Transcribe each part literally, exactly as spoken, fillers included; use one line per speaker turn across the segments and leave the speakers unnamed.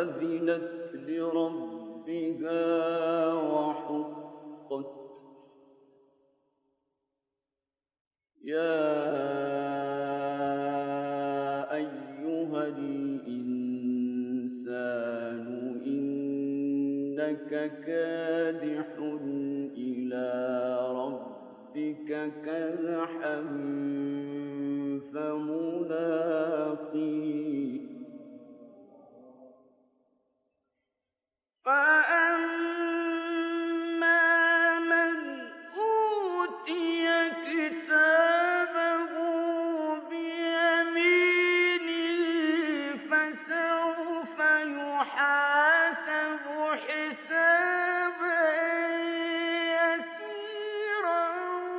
وأذنت لربها وحقت. يا أيها الإنسان إنك كادح إلى ربك كدحا فملاقيه. فأما من أوتي كتابه بيمينه فسوف يحاسب حسابا يسيرا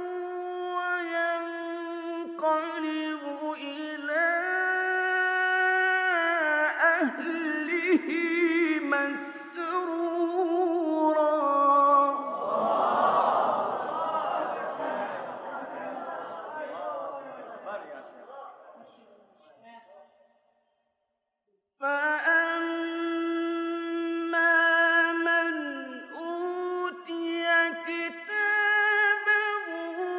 وينقلب إلى أهله مسرورا. فأما من أوتي كتابه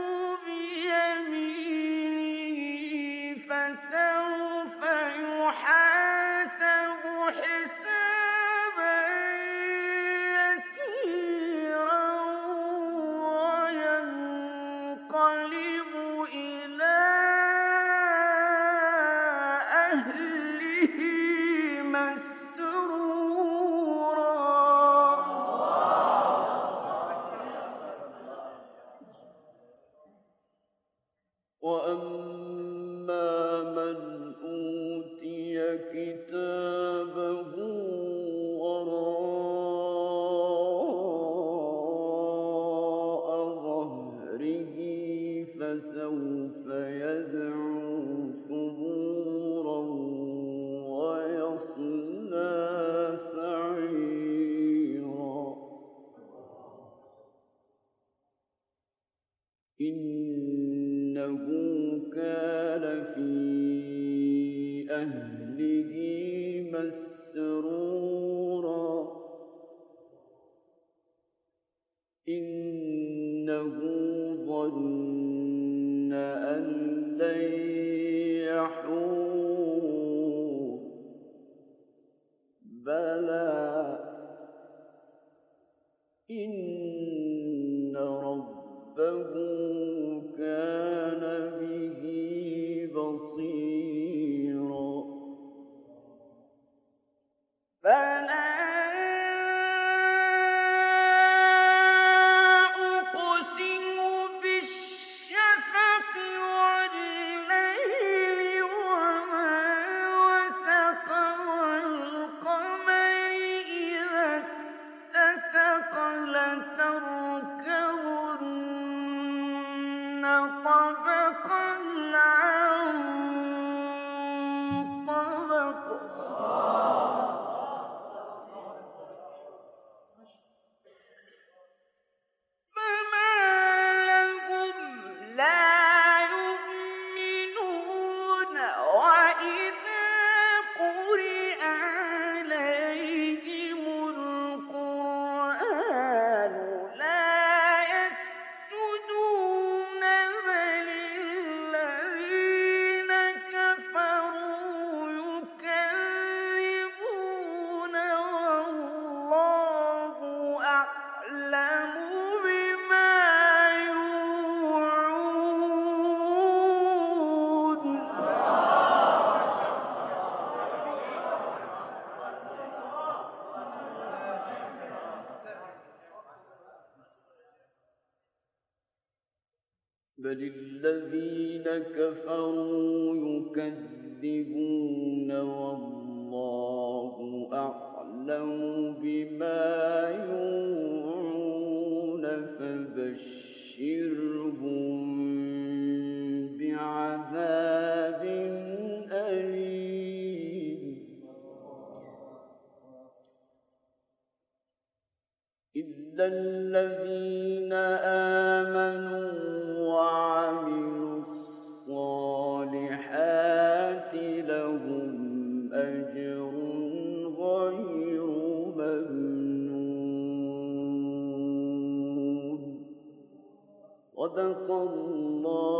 بيمينه فسوف يحاسب حسابا يسيرا وينقلب إلى أهله مسرورا. وأما من أوتي كتابه وراء ظهره فسوف يدعو ثبورا ويصلى سعيرا. إنه كان في أهله مسرورا. إنه ظن أن لن يحور. بلى إن ربه كان به بصيرا. فلا أقسم بالشفق والليل وما وسق والقمر إذا اتسق لتركبن طبقا عن طبق. فما لهم لا يؤمنون وإذا قرئ عليهم القرآن لا يسجدون بل الذين كفروا يكذبون والله أعلم بما يوعون. بل الذين كفروا يكذبون والله أعلم بما يوعون. فبشرهم بعذاب أليم. إلا الذين آمنوا وعملوا الصالحات لهم أجر غير الله